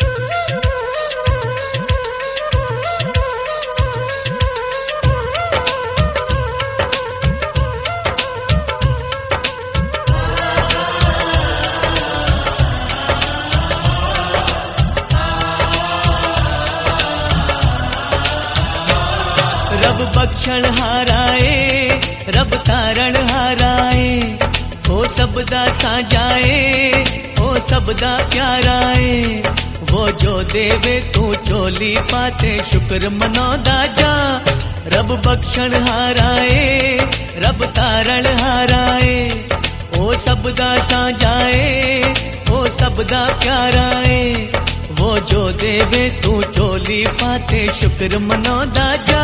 रब बख्शण हाराए, रब तारण हाराए, ओ सबदा साजाए, ओ सबदा प्याराए। वो जो देवे तू चोली पाते शुक्र मनौदा जा। रब बख्शण हाराए, रब तारण हाराए, ओ सबदा साजाए, ओ सबदा प्याराए। वो जो देवे तू चोली पाते शुक्र मनौदा जा।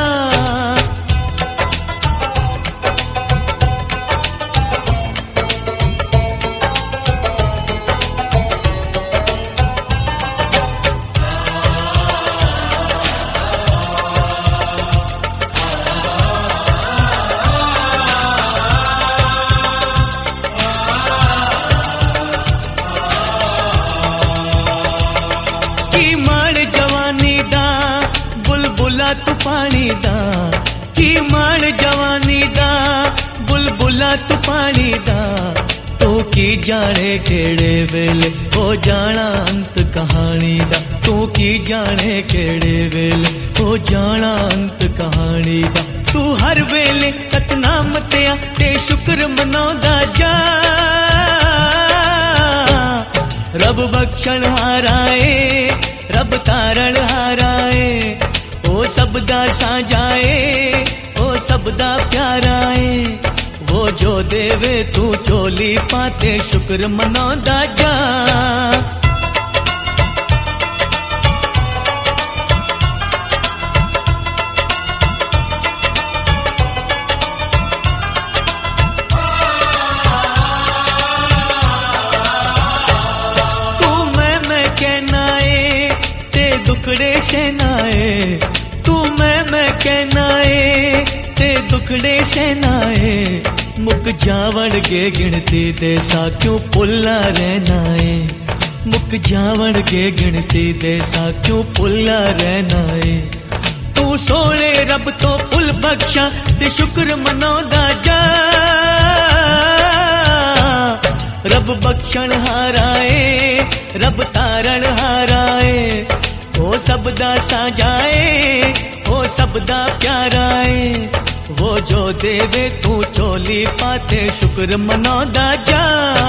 तू पानी दा की माण जवानी दा, बुलबुला तू पानी दा। तू की जाने केड़े वेले हो जाना अंत कहानी दा। तू की जाने केड़े वेले हो जाना अंत कहानी दा। तू हर वेले सतनाम ते ते शुक्र मनौदा जा। रब बख्शण हाराए, रब तारण हाराए, ओ सबदा साजाए, ओ सबदा प्याराए। वो जो देवे तू चोली पाते शुक्र मनौदा जा। तू मैं कहनाए ते दुखड़े सेनाए। तू मैं कहनाए ते दुखड़े सेनाए। मुक जावण के गिनती दे साक्यों पुल्ला रहनाए। मुक जावण के गिनती दे साक्यों पुल्ला रहनाए। तू सोने रब तो पुल बख्शा ते शुक्र मनौदा जा। रब बख्शण हाराए, रब तारण हाराए, ओ सबदा साजाए, ओ सबदा प्याराए। वो जो देवे तू चोली पाते शुक्र मनौदा जा।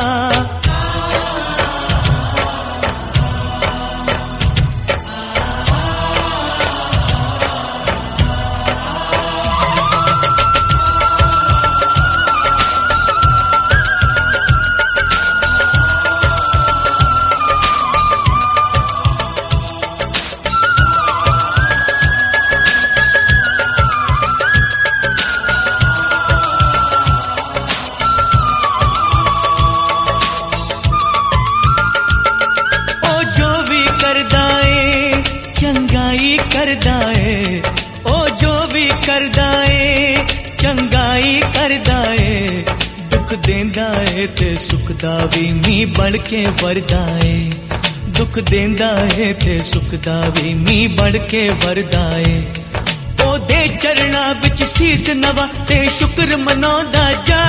चंगाई करदाए, ओ जो भी करदाए चंगाई करदाए। दुख देंदा है ते सुख दा भी मी बढ़ के वरदाए। दुख देंदा है ते सुख दा भी मी बढ़ के वरदाए। ओ दे चरणा विच सीस नवा ते शुक्र मनौदा जा।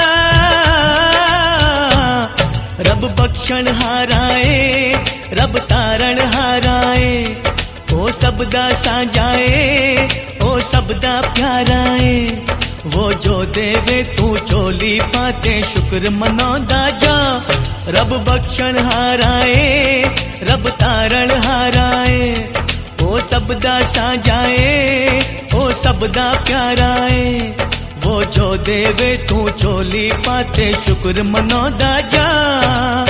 रब बख्शण हाराए, रब तारण हाराए, ओ सबदा साजाए, ओ सबदा प्याराए। वो जो देवे तू चोली पाते शुक्र मनौदा जा। रब बख्शण हाराए, रब तारण हाराए, ओ सबदा साजाए, ओ सबदा प्याराए। वो जो देवे तू चोली पाते शुक्र मनौदा जा।